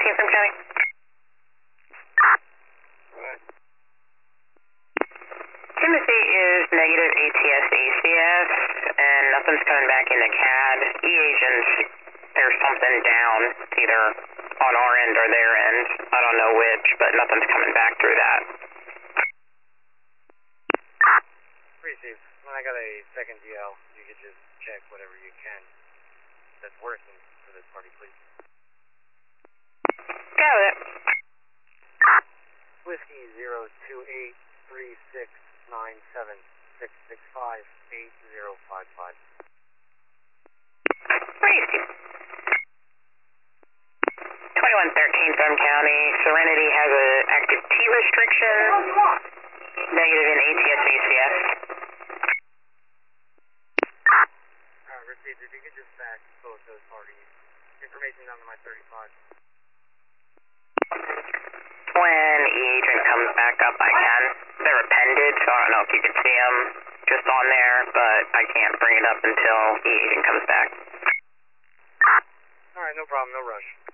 from County. Timothy is negative ATS ACS, and nothing's coming back into CAD. E-agents, there's something down, either on our end or their end. I don't know which, but nothing's coming back through that. Receive. When I got a second DL, you could just check whatever you can that's working for this party, please. Got it. Whiskey 0283697665855. Receive. 2113 from County. Serenity has an active T restriction. Negative in ATS ACS. Received. If you could just back both those parties. Information down to my 35. When E-agent comes back up, I can. They're appended, so I don't know if you can see them just on there, but I can't bring it up until E-agent comes back. Alright, no problem, no rush.